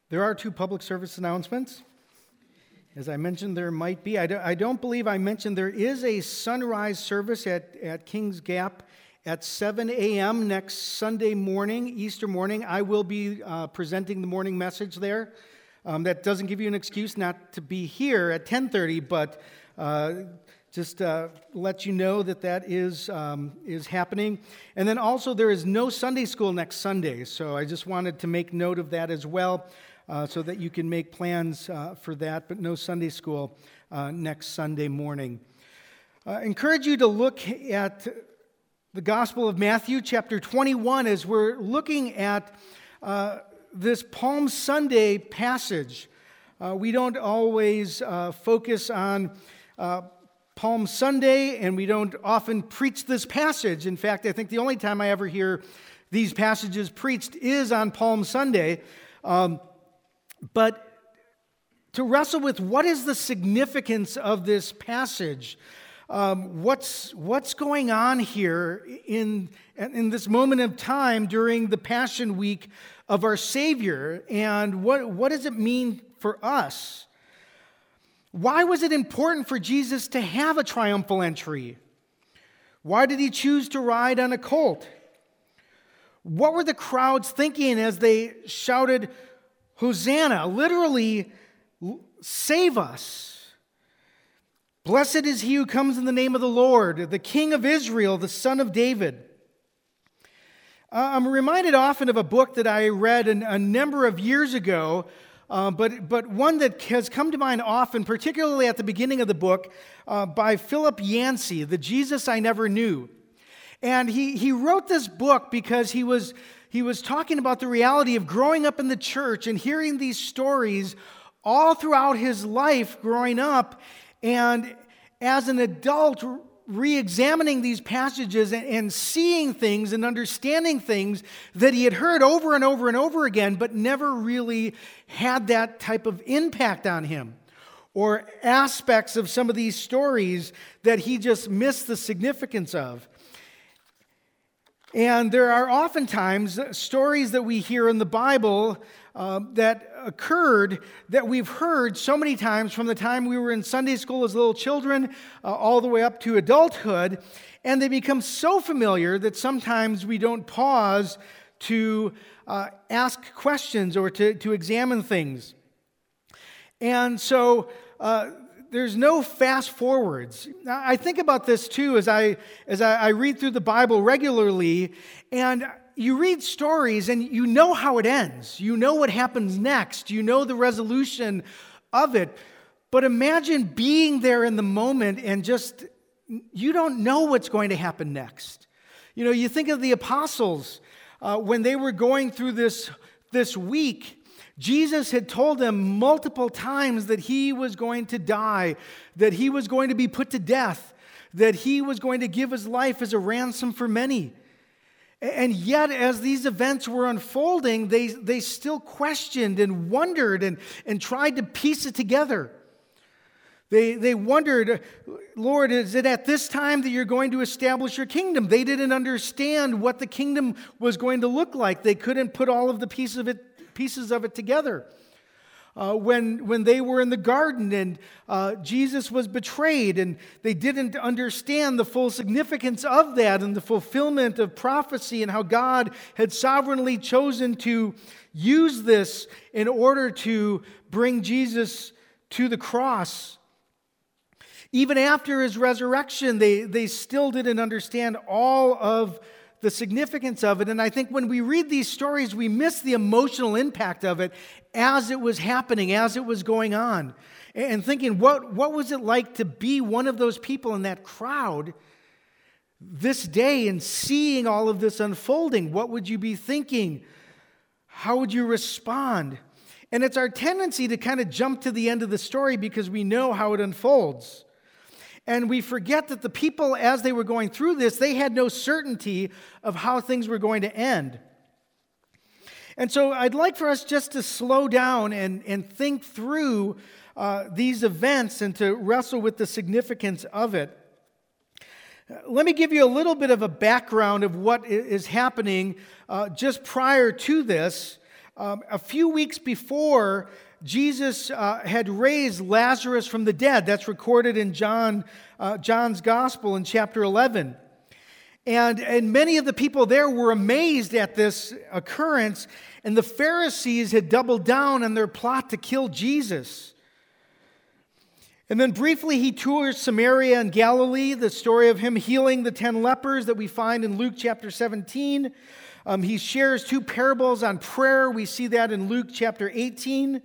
There are two public service announcements. As I mentioned, there might be. I don't believe I mentioned there is a sunrise service at Kings Gap at 7 a.m. next Sunday morning, Easter morning. I will be presenting the morning message there. That doesn't give you an excuse not to be here at 10:30, but just let you know that is happening. And then also there is no Sunday school next Sunday, so I just wanted to make note of that as well. So that you can make plans for that, but no Sunday school next Sunday morning. Encourage you to look at the Gospel of Matthew, chapter 21, as we're looking at this Palm Sunday passage. We don't always focus on Palm Sunday, and we don't often preach this passage. In fact, I think the only time I ever hear these passages preached is on Palm Sunday. But to wrestle with what is the significance of this passage, what's going on here in this moment of time during the Passion Week of our Savior, and what does it mean for us? Why was it important for Jesus to have a triumphal entry? Why did he choose to ride on a colt? What were the crowds thinking as they shouted, Hosanna, literally, save us. Blessed is he who comes in the name of the Lord, the King of Israel, the Son of David. I'm reminded often of a book that I read a number of years ago, but one that has come to mind often, particularly at the beginning of the book, by Philip Yancey, The Jesus I Never Knew. And he wrote this book because he was talking about the reality of growing up in the church and hearing these stories all throughout his life growing up, and as an adult re-examining these passages and seeing things and understanding things that he had heard over and over and over again, but never really had that type of impact on him, or aspects of some of these stories that he just missed the significance of. And there are oftentimes stories that we hear in the Bible that occurred that we've heard so many times from the time we were in Sunday school as little children all the way up to adulthood, and they become so familiar that sometimes we don't pause to ask questions or to examine things. And so there's no fast forwards. Now, I think about this too as I read through the Bible regularly, and you read stories and you know how it ends. You know what happens next. You know the resolution of it. But imagine being there in the moment and just, you don't know what's going to happen next. You know, you think of the apostles when they were going through this week. Jesus had told them multiple times that he was going to die, that he was going to be put to death, that he was going to give his life as a ransom for many. And yet, as these events were unfolding, they still questioned and wondered and tried to piece it together. They wondered, Lord, is it at this time that you're going to establish your kingdom? They didn't understand what the kingdom was going to look like. They couldn't put all of the pieces of it together. When they were in the garden and Jesus was betrayed, and they didn't understand the full significance of that and the fulfillment of prophecy and how God had sovereignly chosen to use this in order to bring Jesus to the cross. Even after his resurrection, they still didn't understand all of the significance of it. And I think when we read these stories, we miss the emotional impact of it as it was happening, as it was going on. And thinking, what was it like to be one of those people in that crowd this day and seeing all of this unfolding? What would you be thinking? How would you respond? And it's our tendency to kind of jump to the end of the story because we know how it unfolds. And we forget that the people, as they were going through this, they had no certainty of how things were going to end. And so I'd like for us just to slow down and think through these events and to wrestle with the significance of it. Let me give you a little bit of a background of what is happening just prior to this. a few weeks before, Jesus had raised Lazarus from the dead. That's recorded in John's Gospel in chapter 11. And many of the people there were amazed at this occurrence, and the Pharisees had doubled down on their plot to kill Jesus. And then briefly he tours Samaria and Galilee, the story of him healing the 10 lepers that we find in Luke chapter 17. He shares 2 parables on prayer. We see that in Luke chapter 18.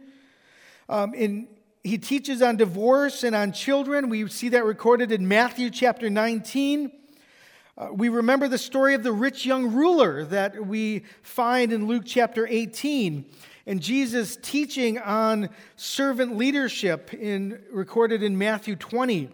He teaches on divorce and on children. We see that recorded in Matthew chapter 19. We remember the story of the rich young ruler that we find in Luke chapter 18. And Jesus teaching on servant leadership recorded in Matthew 20.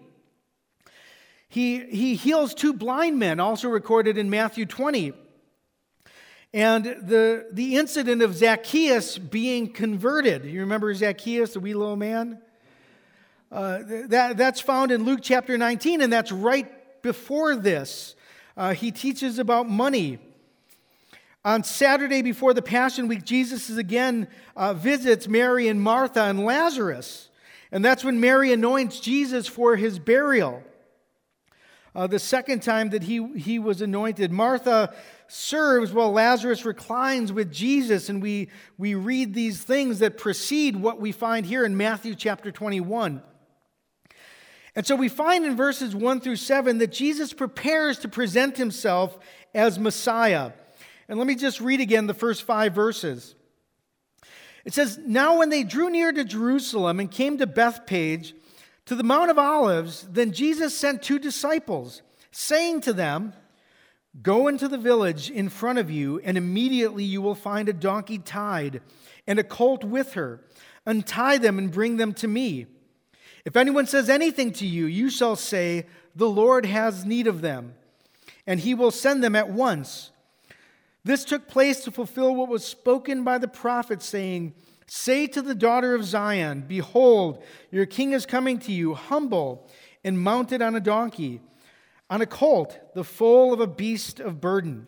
He heals 2 blind men, also recorded in Matthew 20. And the incident of Zacchaeus being converted. You remember Zacchaeus, the wee little man? That's found in Luke chapter 19, and that's right before this. He teaches about money. On Saturday before the Passion Week, Jesus again visits Mary and Martha and Lazarus. And that's when Mary anoints Jesus for his burial. The second time that he was anointed. Martha serves while Lazarus reclines with Jesus. And we read these things that precede what we find here in Matthew chapter 21. And so we find in verses 1 through 7 that Jesus prepares to present himself as Messiah. And let me just read again the first 5 verses. It says, "Now when they drew near to Jerusalem and came to Bethphage, to the Mount of Olives, then Jesus sent 2 disciples, saying to them, 'Go into the village in front of you, and immediately you will find a donkey tied, and a colt with her. Untie them and bring them to me. If anyone says anything to you, you shall say, the Lord has need of them, and he will send them at once.' This took place to fulfill what was spoken by the prophet, saying, 'Say to the daughter of Zion, behold, your king is coming to you, humble and mounted on a donkey, on a colt, the foal of a beast of burden.'"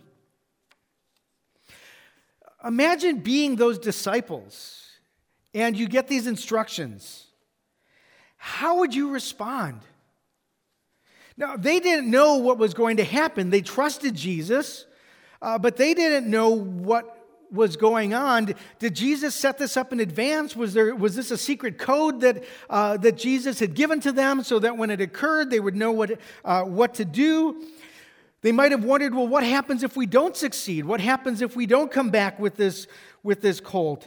Imagine being those disciples, and you get these instructions. How would you respond? Now, they didn't know what was going to happen. They trusted Jesus, but they didn't know what was going on. Did Jesus set this up in advance? Was this a secret code that Jesus had given to them so that when it occurred, they would know what to do? They might have wondered, well, what happens if we don't succeed? What happens if we don't come back with this colt?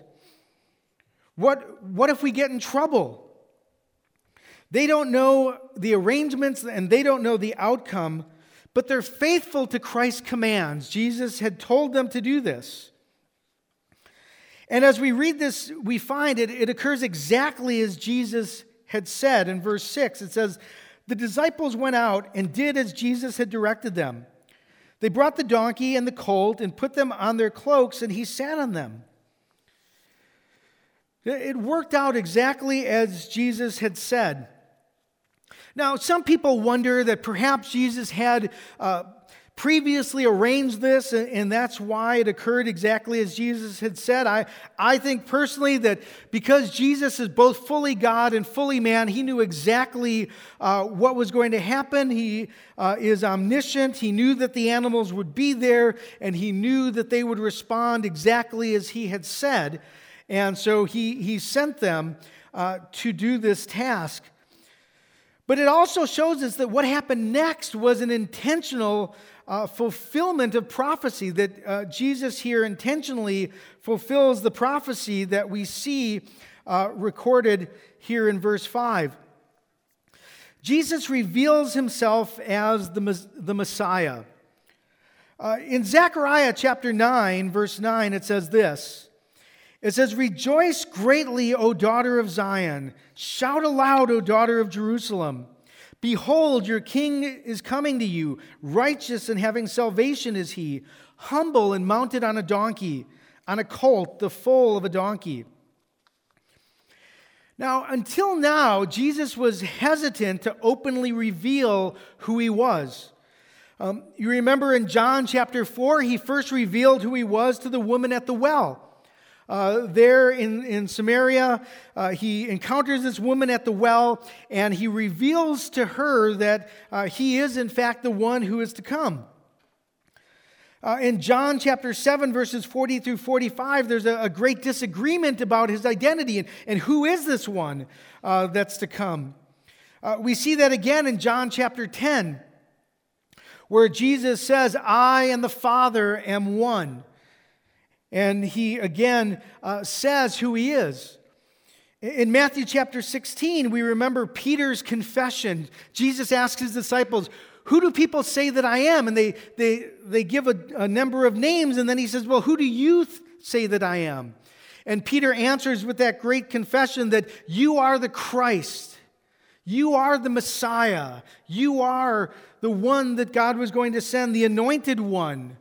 What if we get in trouble? They don't know the arrangements and they don't know the outcome, but they're faithful to Christ's commands. Jesus had told them to do this. And as we read this, we find it occurs exactly as Jesus had said in verse 6. It says, "The disciples went out and did as Jesus had directed them. They brought the donkey and the colt and put them on their cloaks, and he sat on them." It worked out exactly as Jesus had said. Now, some people wonder that perhaps Jesus had previously arranged this, and that's why it occurred exactly as Jesus had said. I think personally that because Jesus is both fully God and fully man, he knew exactly what was going to happen. He is omniscient. He knew that the animals would be there, and he knew that they would respond exactly as he had said. And so he sent them to do this task. But it also shows us that what happened next was an intentional fulfillment of prophecy, that Jesus here intentionally fulfills the prophecy that we see recorded here in verse 5. Jesus reveals himself as the Messiah. In Zechariah chapter 9, verse 9, it says this. It says, "Rejoice greatly, O daughter of Zion. Shout aloud, O daughter of Jerusalem. Behold, your king is coming to you. Righteous and having salvation is he. Humble and mounted on a donkey, on a colt, the foal of a donkey." Now, until now, Jesus was hesitant to openly reveal who he was. You remember in John chapter 4, he first revealed who he was to the woman at the well. there in Samaria. He encounters this woman at the well, and he reveals to her that he is, in fact, the one who is to come. In John chapter 7, verses 40 through 45, there's a great disagreement about his identity and who is this one that's to come. We see that again in John chapter 10, where Jesus says, I and the Father am one. And he again says who he is. In Matthew chapter 16, we remember Peter's confession. Jesus asks his disciples, who do people say that I am? And they give a number of names, and then he says, well, who do you say that I am? And Peter answers with that great confession that you are the Christ. You are the Messiah. You are the one that God was going to send, the anointed one.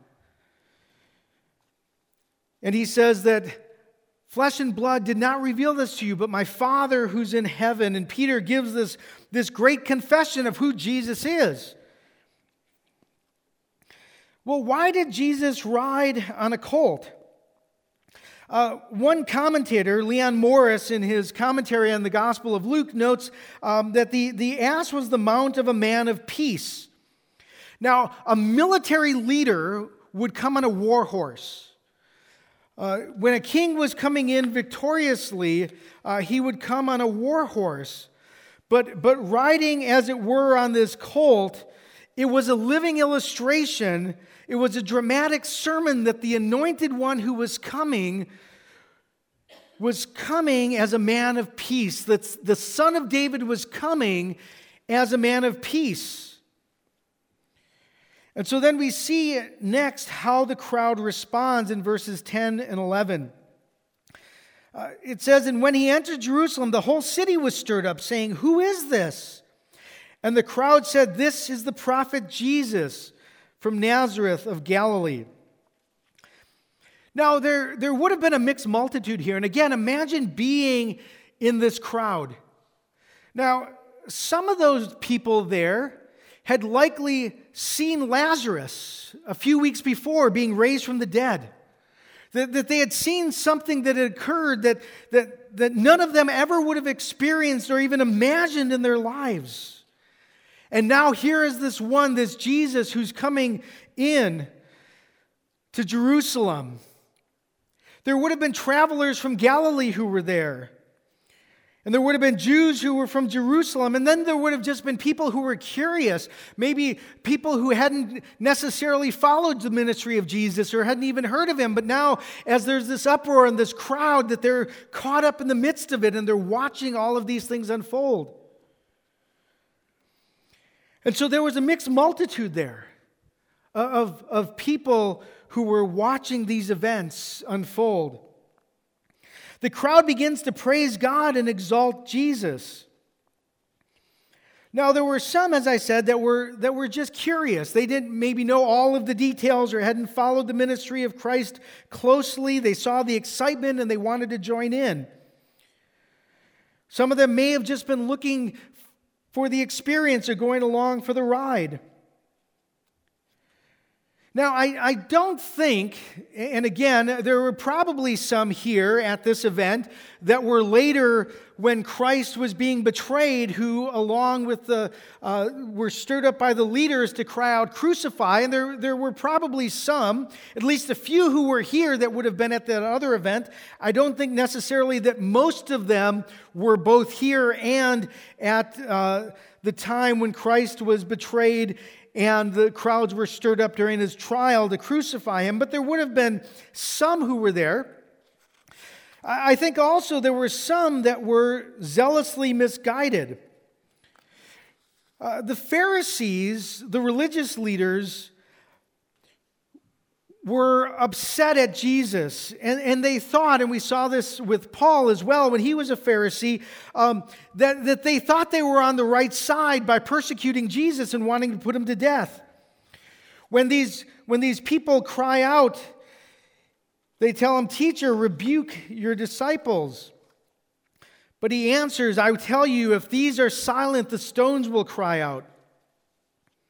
And he says that flesh and blood did not reveal this to you, but my Father who's in heaven. And Peter gives this great confession of who Jesus is. Well, why did Jesus ride on a colt? One commentator, Leon Morris, in his commentary on the Gospel of Luke, notes that the ass was the mount of a man of peace. Now, a military leader would come on a war horse. When a king was coming in victoriously, he would come on a war horse. But riding, as it were, on this colt, it was a living illustration. It was a dramatic sermon that the anointed one who was coming as a man of peace. That the Son of David was coming as a man of peace. And so then we see next how the crowd responds in verses 10 and 11. It says, and when he entered Jerusalem, the whole city was stirred up, saying, who is this? And the crowd said, this is the prophet Jesus from Nazareth of Galilee. Now, there would have been a mixed multitude here. And again, imagine being in this crowd. Now, some of those people there had likely seen Lazarus a few weeks before being raised from the dead. That they had seen something that had occurred that none of them ever would have experienced or even imagined in their lives. And now here is this Jesus who's coming in to Jerusalem. There would have been travelers from Galilee who were there. And there would have been Jews who were from Jerusalem. And then there would have just been people who were curious. Maybe people who hadn't necessarily followed the ministry of Jesus or hadn't even heard of him. But now, as there's this uproar and this crowd, that they're caught up in the midst of it and they're watching all of these things unfold. And so there was a mixed multitude there of people who were watching these events unfold. The crowd begins to praise God and exalt Jesus. Now, there were some, as I said, that were just curious. They didn't maybe know all of the details or hadn't followed the ministry of Christ closely. They saw the excitement and they wanted to join in. Some of them may have just been looking for the experience or going along for the ride. Now, I don't think, and again, there were probably some here at this event that were later, when Christ was being betrayed, who, along with were stirred up by the leaders to cry out, crucify. And there were probably some, at least a few who were here that would have been at that other event. I don't think necessarily that most of them were both here and at the time when Christ was betrayed and the crowds were stirred up during his trial to crucify him. But there would have been some who were there. I think also there were some that were zealously misguided. The Pharisees, the religious leaders, were upset at Jesus. And they thought, and we saw this with Paul as well when he was a Pharisee, that they thought they were on the right side by persecuting Jesus and wanting to put him to death. When these people cry out, they tell him, "Teacher, rebuke your disciples." But he answers, "I tell you, if these are silent, the stones will cry out."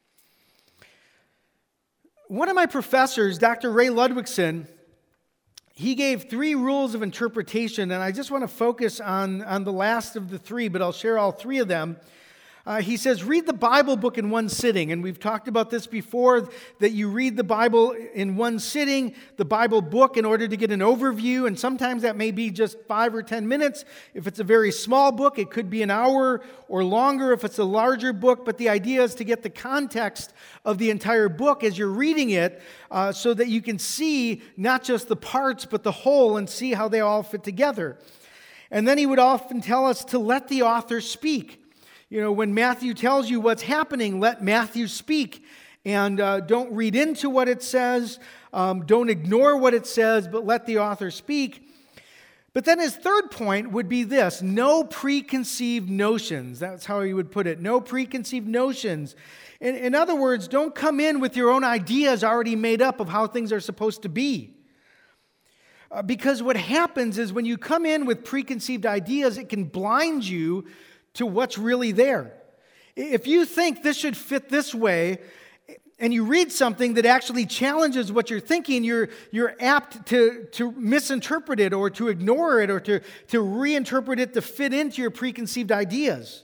One of my professors, Dr. Ray Ludwigson, he gave 3 rules of interpretation, and I just want to focus on the last of the 3, but I'll share all 3 of them. He says, read the Bible book in one sitting. And we've talked about this before, that you read the Bible in one sitting, the Bible book, in order to get an overview. And sometimes that may be just 5 or 10 minutes. If it's a very small book, it could be an hour or longer if it's a larger book. But the idea is to get the context of the entire book as you're reading it, so that you can see not just the parts, but the whole, and see how they all fit together. And then he would often tell us to let the author speak. You know, when Matthew tells you what's happening, let Matthew speak. And don't read into what it says. Don't ignore what it says, but let the author speak. But then his third point would be this: no preconceived notions. That's how he would put it. No preconceived notions. In other words, don't come in with your own ideas already made up of how things are supposed to be. Because what happens is when you come in with preconceived ideas, it can blind you to what's really there. If you think this should fit this way, and you read something that actually challenges what you're thinking, you're apt to misinterpret it, or to ignore it, or to reinterpret it to fit into your preconceived ideas.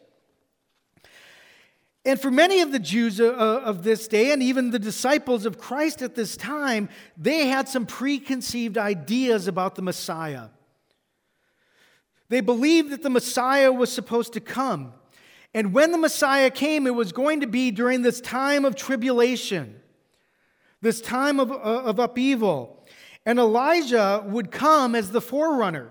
And for many of the Jews of this day, and even the disciples of Christ at this time, they had some preconceived ideas about the Messiah. They believed that the Messiah was supposed to come. And when the Messiah came, it was going to be during this time of tribulation, this time of upheaval. And Elijah would come as the forerunner.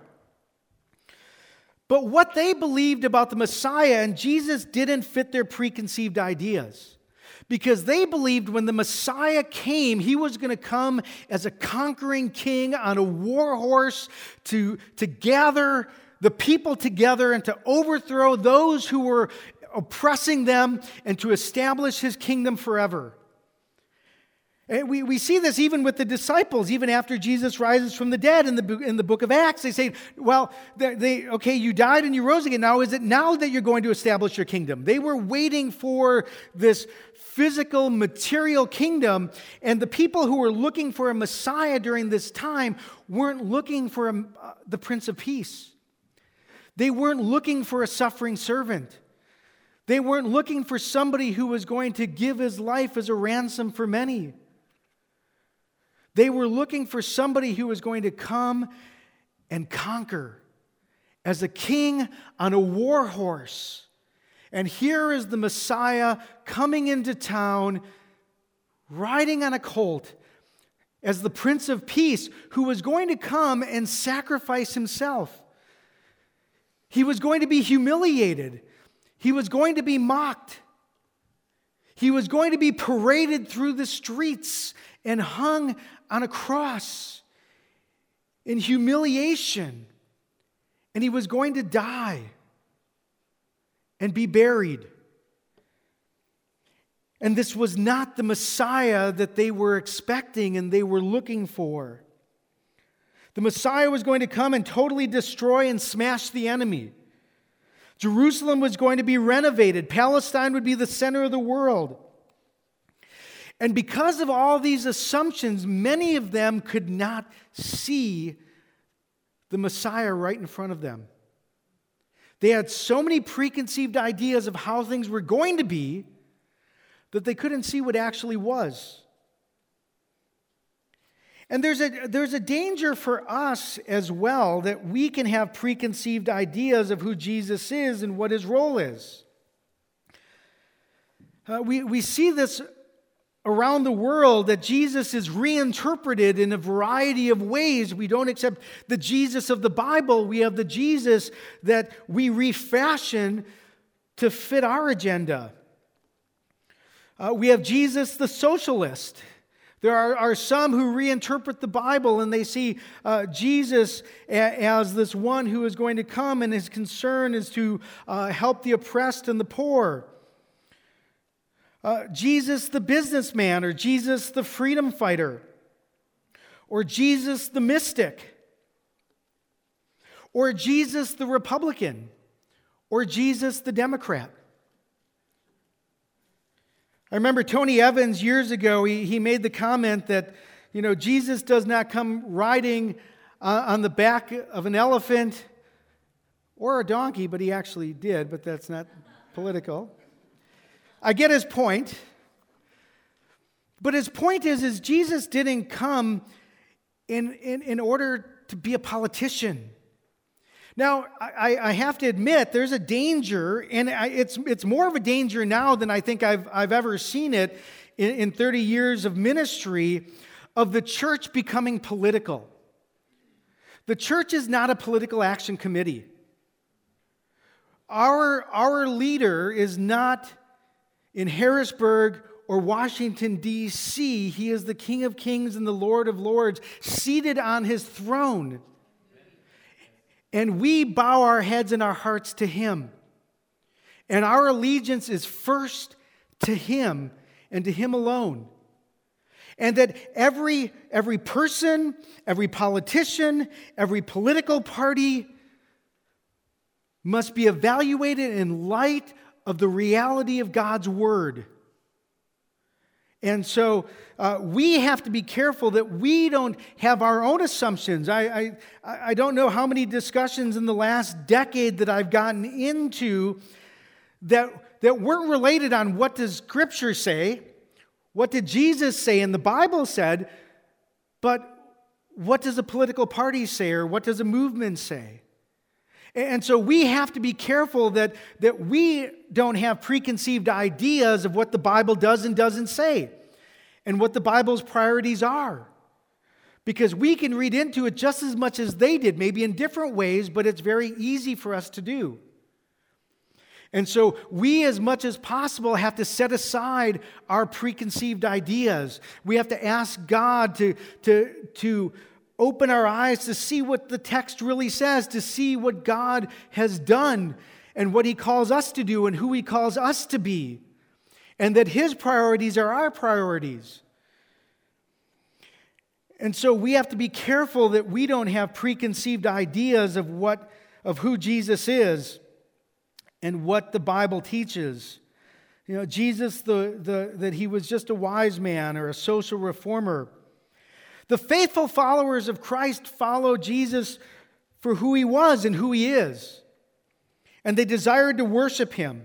But what they believed about the Messiah and Jesus didn't fit their preconceived ideas. Because they believed when the Messiah came, he was going to come as a conquering king on a war horse to gather the people together and to overthrow those who were oppressing them and to establish his kingdom forever. And we see this even with the disciples, even after Jesus rises from the dead in the book of Acts. They say, well, okay, you died and you rose again. Now, is it now that you're going to establish your kingdom? They were waiting for this physical, material kingdom, and the people who were looking for a Messiah during this time weren't looking for the Prince of Peace. They weren't looking for a suffering servant. They weren't looking for somebody who was going to give his life as a ransom for many. They were looking for somebody who was going to come and conquer as a king on a war horse. And here is the Messiah coming into town, riding on a colt, as the Prince of Peace, who was going to come and sacrifice himself. He was going to be humiliated. He was going to be mocked. He was going to be paraded through the streets and hung on a cross in humiliation. And he was going to die and be buried. And this was not the Messiah that they were expecting and they were looking for. The Messiah was going to come and totally destroy and smash the enemy. Jerusalem was going to be renovated. Palestine would be the center of the world. And because of all these assumptions, many of them could not see the Messiah right in front of them. They had so many preconceived ideas of how things were going to be that they couldn't see what actually was. And there's a danger for us as well that we can have preconceived ideas of who Jesus is and what his role is. We see this around the world, that Jesus is reinterpreted in a variety of ways. We don't accept the Jesus of the Bible. We have the Jesus that we refashion to fit our agenda. We have Jesus the socialist. There are some who reinterpret the Bible and they see Jesus as this one who is going to come and his concern is to help the oppressed and the poor. Jesus the businessman, or Jesus the freedom fighter, or Jesus the mystic, or Jesus the Republican, or Jesus the Democrat. I remember Tony Evans years ago, he made the comment that, Jesus does not come riding on the back of an elephant or a donkey, but he actually did, but that's not political. I get his point. But his point is Jesus didn't come in order to be a politician. Now, I have to admit, there's a danger, and it's more of a danger now than I think I've ever seen it in 30 years of ministry, of the church becoming political. The church is not a political action committee. Our leader is not in Harrisburg or Washington, D.C. He is the King of Kings and the Lord of Lords, seated on his throne. And we bow our heads and our hearts to him. And our allegiance is first to him and to him alone. And that every person, every politician, every political party must be evaluated in light of the reality of God's Word. And so we have to be careful that we don't have our own assumptions. I don't know how many discussions in the last decade that I've gotten into that weren't related on what does Scripture say, what did Jesus say and the Bible said, but what does a political party say or what does a movement say? And so we have to be careful that we don't have preconceived ideas of what the Bible does and doesn't say and what the Bible's priorities are. Because we can read into it just as much as they did, maybe in different ways, but it's very easy for us to do. And so we, as much as possible, have to set aside our preconceived ideas. We have to ask God to open our eyes to see what the text really says, to see what God has done and what He calls us to do and who He calls us to be, and that His priorities are our priorities. And so we have to be careful that we don't have preconceived ideas of who Jesus is and what the Bible teaches. You know, Jesus, that He was just a wise man or a social reformer. The faithful followers of Christ follow Jesus for who He was and who He is. And they desired to worship Him.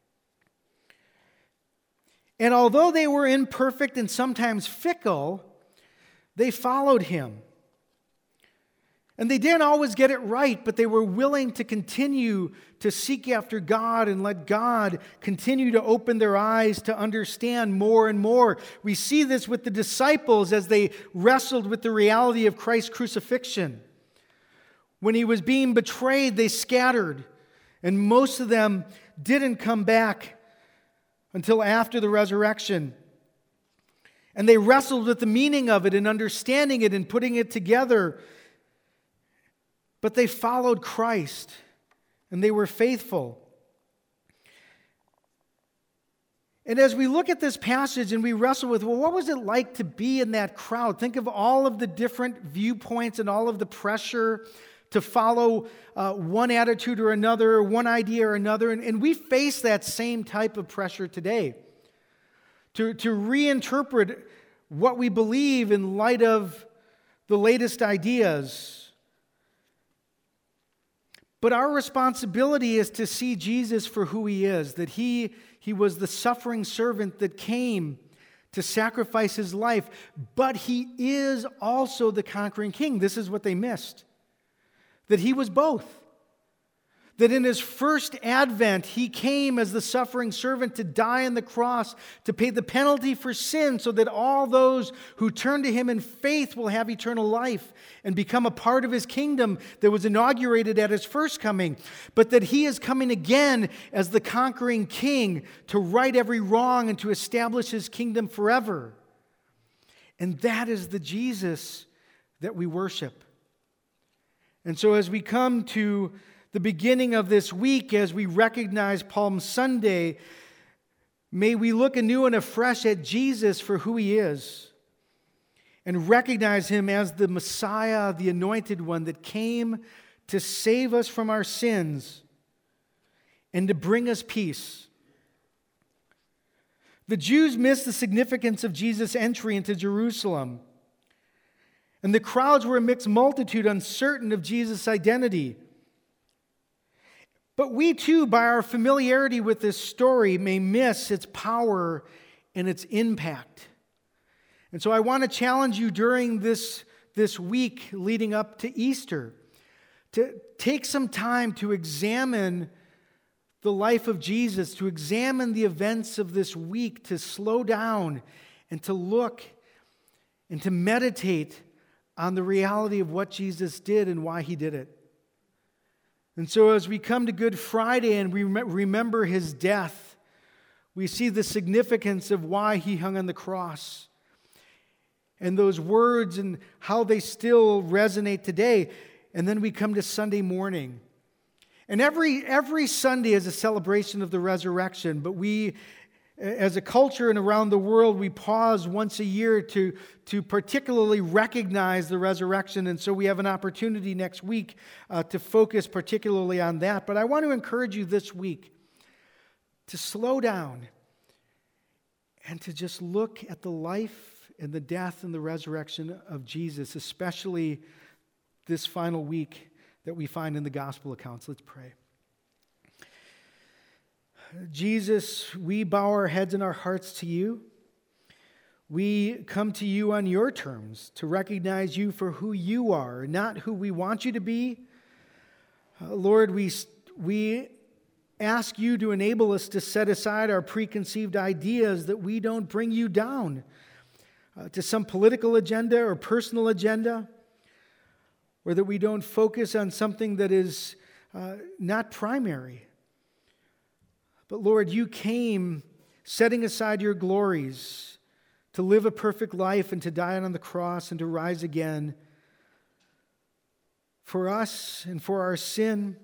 And although they were imperfect and sometimes fickle, they followed Him. And they didn't always get it right, but they were willing to continue to seek after God and let God continue to open their eyes to understand more and more. We see this with the disciples as they wrestled with the reality of Christ's crucifixion. When He was being betrayed, they scattered, and most of them didn't come back until after the resurrection. And they wrestled with the meaning of it and understanding it and putting it together. But they followed Christ, and they were faithful. And as we look at this passage and we wrestle with, well, what was it like to be in that crowd? Think of all of the different viewpoints and all of the pressure to follow one attitude or another, one idea or another. And we face that same type of pressure today to reinterpret what we believe in light of the latest ideas. But our responsibility is to see Jesus for who He is, that He was the suffering servant that came to sacrifice His life, but He is also the conquering King. This is what they missed, that He was both. That in His first advent, He came as the suffering servant to die on the cross, to pay the penalty for sin, so that all those who turn to Him in faith will have eternal life and become a part of His kingdom that was inaugurated at His first coming. But that He is coming again as the conquering King to right every wrong and to establish His kingdom forever. And that is the Jesus that we worship. And so as we come to the beginning of this week, as we recognize Palm Sunday, may we look anew and afresh at Jesus for who He is and recognize Him as the Messiah, the Anointed One that came to save us from our sins and to bring us peace. The Jews missed the significance of Jesus' entry into Jerusalem. And the crowds were a mixed multitude, uncertain of Jesus' identity. But we too, by our familiarity with this story, may miss its power and its impact. And so I want to challenge you during this week leading up to Easter to take some time to examine the life of Jesus, to examine the events of this week, to slow down and to look and to meditate on the reality of what Jesus did and why he did it. And so as we come to Good Friday and we remember his death, we see the significance of why he hung on the cross. And those words and how they still resonate today. And then we come to Sunday morning. And every Sunday is a celebration of the resurrection, but we, as a culture and around the world, we pause once a year to particularly recognize the resurrection, and so we have an opportunity next week to focus particularly on that. But I want to encourage you this week to slow down and to just look at the life and the death and the resurrection of Jesus, especially this final week that we find in the gospel accounts. Let's pray. Jesus, we bow our heads and our hearts to you. We come to you on your terms to recognize you for who you are, not who we want you to be. Lord, we ask you to enable us to set aside our preconceived ideas, that we don't bring you down to some political agenda or personal agenda, or that we don't focus on something that is not primary. But Lord, you came setting aside your glories to live a perfect life and to die on the cross and to rise again for us and for our sin,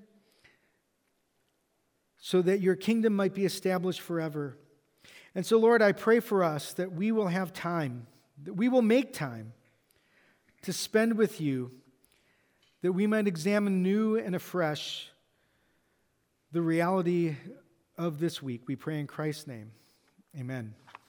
so that your kingdom might be established forever. And so, Lord, I pray for us that we will have time, that we will make time to spend with you, that we might examine new and afresh the reality of this week. We pray in Christ's name. Amen.